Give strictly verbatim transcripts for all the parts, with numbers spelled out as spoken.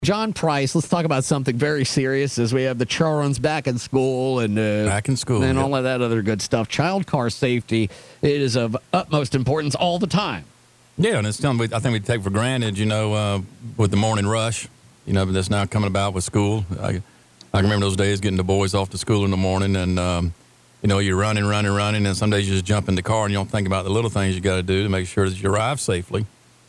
John Price, let's talk about something very serious as we have the children's back in school and uh, back in school and yep. all of that other good stuff. Child car safety, it is of utmost importance all the time. Yeah, and it's something I think we take for granted, you know, uh, with the morning rush, you know, that's now coming about with school. I, I remember those days getting the boys off to school in the morning and, um, you know, you're running, running, running, and some days you just jump in the car and you don't think about the little things you got to do to make sure that you arrive safely.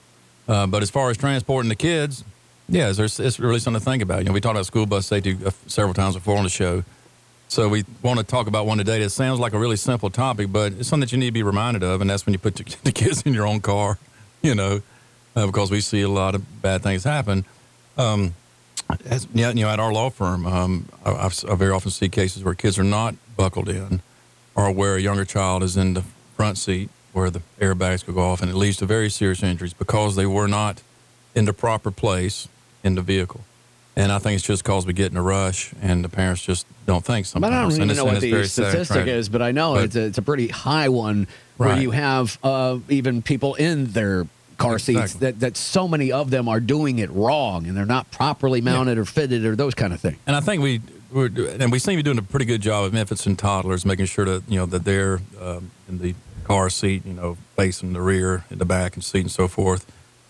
Uh, but as far as transporting the kids, yeah, it's, it's really something to think about. You know, we talked about school bus safety several times before on the show. So we want to talk about one today that sounds like a really simple topic, but it's something that you need to be reminded of, and that's when you put the kids in your own car, you know, uh, because we see a lot of bad things happen. Um, as, yeah, you know, at our law firm, um, I, I very often see cases where kids are not buckled in or where a younger child is in the front seat where the airbags could go off, and it leads to very serious injuries because they were not in the proper place in the vehicle. And I think it's just because we get in a rush and the parents just don't think sometimes. But I don't even and know what the statistic is, but I know but, it's, a, it's a pretty high one where right. you have uh, even people in their car seats exactly. that, that so many of them are doing it wrong and they're not properly mounted yeah. or fitted or those kind of things. And I think we we're, and we seem to be doing a pretty good job of infants and toddlers, making sure that, you know, that they're um, in the car seat, you know, facing the rear, in the back and seat and so forth.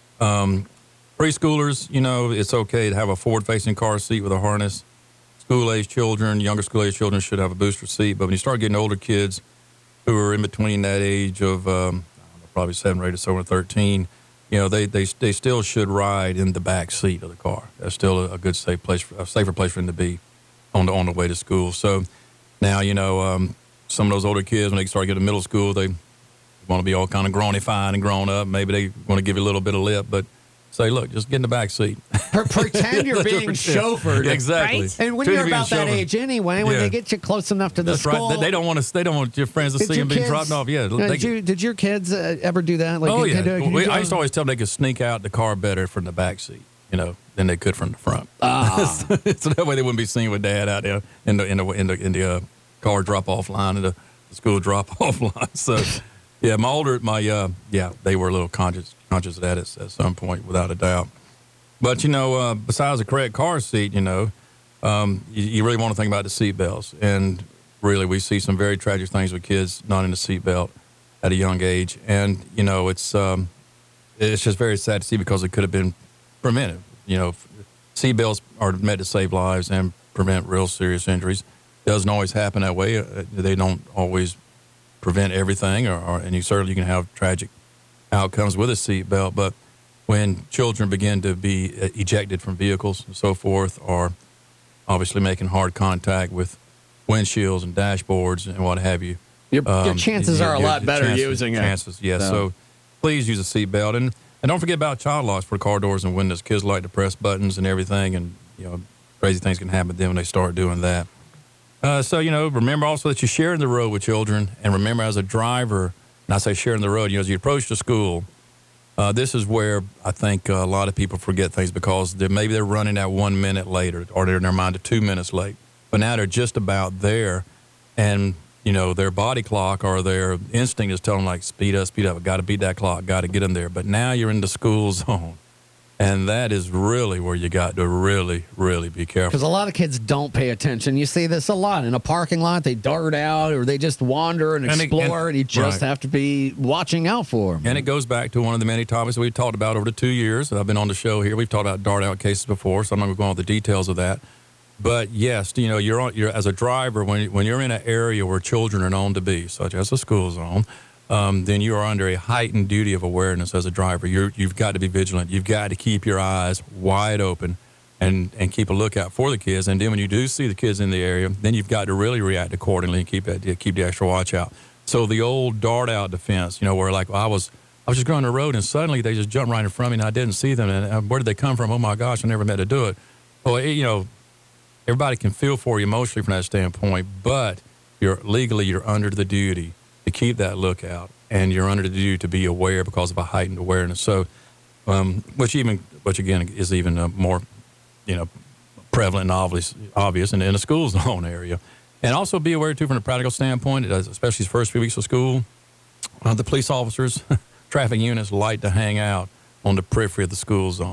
Um, Preschoolers, you know, it's okay to have a forward-facing car seat with a harness. School-age children, younger school-age children should have a booster seat. But when you start getting older kids who are in between that age of um, I don't know, probably seven or eight or so or thirteen, you know, they, they they still should ride in the back seat of the car. That's still a, a good, safe place, for, a safer place for them to be on the on the way to school. So now, you know, um, some of those older kids when they start getting to middle school, they want to be all kind of grownified and grown up. Maybe they want to give you a little bit of lip, but say, look, just get in the back seat. Pretend you're being chauffeured. Exactly. Right? And when you're about that age anyway, when yeah. they get you close enough to the That's school. Right. They don't want to. They don't want your friends to did see them being dropped off. Yeah. Uh, they, did, you, did your kids uh, ever do that? Like, oh, can, yeah. can, can we, I used to always tell them they could sneak out the car better from the back seat, you know, than they could from the front. Ah. So that way they wouldn't be seen with Dad out there in the in the in the, in the uh, car drop-off line and the, the school drop-off line. So, yeah, my older, my, uh, yeah, they were a little conscious, conscious of that at, at some point, without a doubt. But, you know, uh, besides the correct car seat, you know, um, you, you really want to think about the seat belts. And really, we see some very tragic things with kids not in the seat belt at a young age. And, you know, it's um, it's just very sad to see because it could have been prevented. You know, seat belts are meant to save lives and prevent real serious injuries. It doesn't always happen that way. Uh, they don't always prevent everything, or, or and you certainly can have tragic outcomes with a seat belt. But when children begin to be ejected from vehicles and so forth, or obviously making hard contact with windshields and dashboards and what have you, your, um, your chances your, are a your, lot better chances, using chances, it. Yes. So. so please use a seatbelt, and and don't forget about child locks for car doors and windows. Kids like to press buttons and everything, and you know crazy things can happen to them when they start doing that. Uh, so you know, remember also that you're sharing the road with children, and remember as a driver, and I say sharing the road, you know, as you approach the school. Uh, this is where I think uh, a lot of people forget things because they're, maybe they're running at one minute later, or they're in their mind to two minutes late. But now they're just about there, and you know their body clock or their instinct is telling them like, speed up, speed up. I've got to beat that clock. Got to get them there. But now you're in the school zone, and that is really where you got to really, really be careful. Because a lot of kids don't pay attention. You see this a lot in a parking lot. They dart out or they just wander and explore, and, it, and, and you just right. have to be watching out for them. And it goes back to one of the many topics we've talked about over the two years that I've been on the show here. We've talked about dart out cases before, so I'm not going to go into the details of that. But yes, you know, you're on, you're as a driver when when you're in an area where children are known to be, such as a school zone. Um, then you are under a heightened duty of awareness as a driver. You're, you've got to be vigilant. You've got to keep your eyes wide open and, and keep a lookout for the kids. And then when you do see the kids in the area, then you've got to really react accordingly and keep that keep the extra watch out. So the old dart out defense, you know, where like well, I was I was just going on the road and suddenly they just jumped right in front of me and I didn't see them. And uh, where did they come from? Oh my gosh, I never meant to do it. Well, it, you know, everybody can feel for you emotionally from that standpoint, but you're legally you're under the duty to keep that lookout, and you're under the duty to be aware because of a heightened awareness. So, um, which even, which again is even uh, more, you know, prevalent and obvious, obvious in, in a school zone area. And also be aware too from a practical standpoint, especially the first few weeks of school, uh, the police officers, traffic units like to hang out on the periphery of the school zone.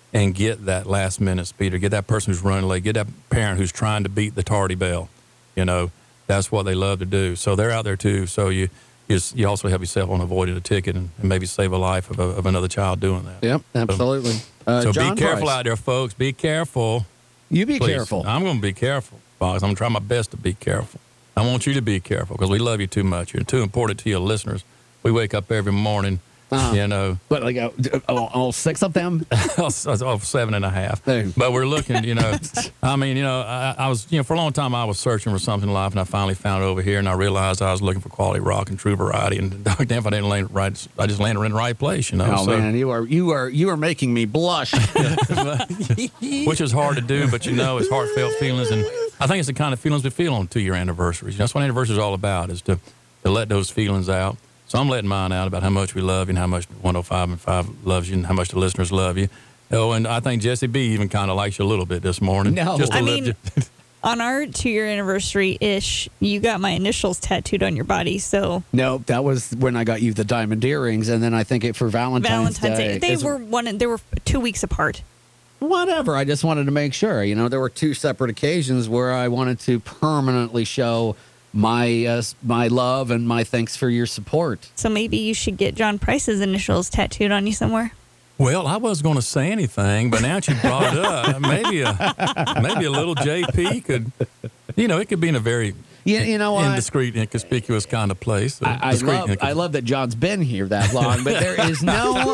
and get that last minute speeder, get that person who's running late, get that parent who's trying to beat the tardy bell. You know, that's what they love to do. So they're out there too. So you you, you also help yourself on avoiding a ticket and, and maybe save a life of, a, of another child doing that. Yep, absolutely. So, uh, so John be careful Price. out there, folks. Be careful. You be Please. careful. I'm going to be careful, Fox. I'm going to try my best to be careful. I want you to be careful because we love you too much. You're too important to your listeners. We wake up every morning. Uh-huh. You know, but like uh, all, all six of them, oh, seven and a half. Hey. But we're looking. You know, I mean, you know, I, I was, you know, for a long time I was searching for something in life, and I finally found it over here, and I realized I was looking for quality rock and true variety. And damn, if I didn't land right, I just landed in the right place. You know. Oh so, man, you are you are you are making me blush, which is hard to do, but you know, it's heartfelt feelings, and I think it's the kind of feelings we feel on two-year anniversaries. That's what anniversary is all about, is to to let those feelings out. So I'm letting mine out about how much we love you and how much one oh five and five loves you and how much the listeners love you. Oh, and I think Jesse B even kind of likes you a little bit this morning. No. Just to I lift mean, you. On our two-year anniversary-ish, you got my initials tattooed on your body, so... No, that was when I got you the diamond earrings, and then I think it for Valentine's, Valentine's Day. They is- were one. They were two weeks apart. Whatever. I just wanted to make sure. You know, there were two separate occasions where I wanted to permanently show my uh, my love and my thanks for your support. So maybe you should get John Price's initials tattooed on you somewhere. Well, I wasn't going to say anything, but now that you brought it up, maybe a maybe a little J P could, you know, it could be in a very You, you know what? indiscreet, inconspicuous kind of place. I, I Discreet, love incons- I love that John's been here that long, but there is no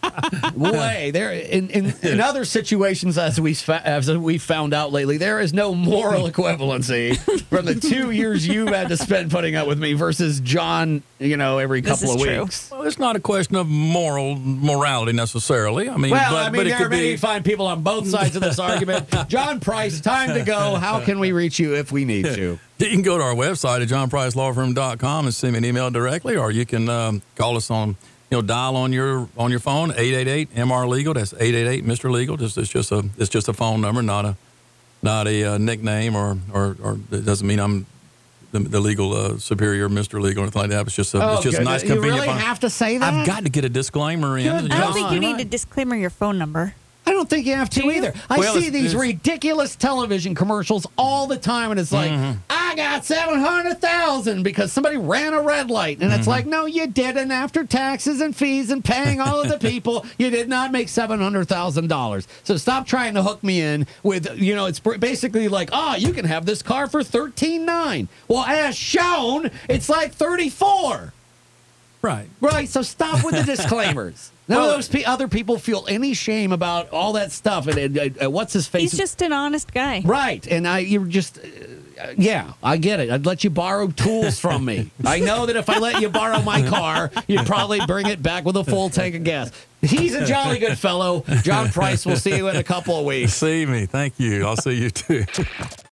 way there in, in in other situations as we as we found out lately, there is no moral equivalency from the two years you've had to spend putting up with me versus John. You know, every This couple is of true. weeks. Well, it's not a question of moral morality necessarily. I mean, Well, but, I mean, but it there could are many be. fine people on both sides of this argument. John Price, time to go. How can we reach you if we need to? You can go to our website at john price law firm dot com and send me an email directly, or you can um, call us on, you know, dial on your on your phone eight eight eight M R legal. That's eight eight eight Mister Legal. Just it's just a it's just a phone number, not a not a uh, nickname, or, or or it doesn't mean I'm the, the legal uh, superior, Mister Legal, or anything like that. It's just a Oh, it's just a good. nice You convenient. really phone. have to say that? I've got to get a disclaimer in. Good You I know, don't think you God. need to disclaimer your phone number. I don't think you have to Do you? either. I Well, see it's- these it's- ridiculous television commercials all the time, and it's like, Mm-hmm. I got seven hundred thousand because somebody ran a red light. And it's Mm-hmm. like, no, you didn't. After taxes and fees and paying all of the people, you did not make seven hundred thousand dollars. So stop trying to hook me in with, you know, it's basically like, oh, you can have this car for thirteen nine. Well, as shown, it's like thirty-four. right. Right, so stop with the disclaimers. None Well, of those pe- other people feel any shame about all that stuff. And, and, and, uh, what's his face? He's just an honest guy. Right, and I, you're just, uh, yeah, I get it. I'd let you borrow tools from me. I know that if I let you borrow my car, you'd probably bring it back with a full tank of gas. He's a jolly good fellow. John Price, we'll see you in a couple of weeks. See me. Thank you. I'll see you too.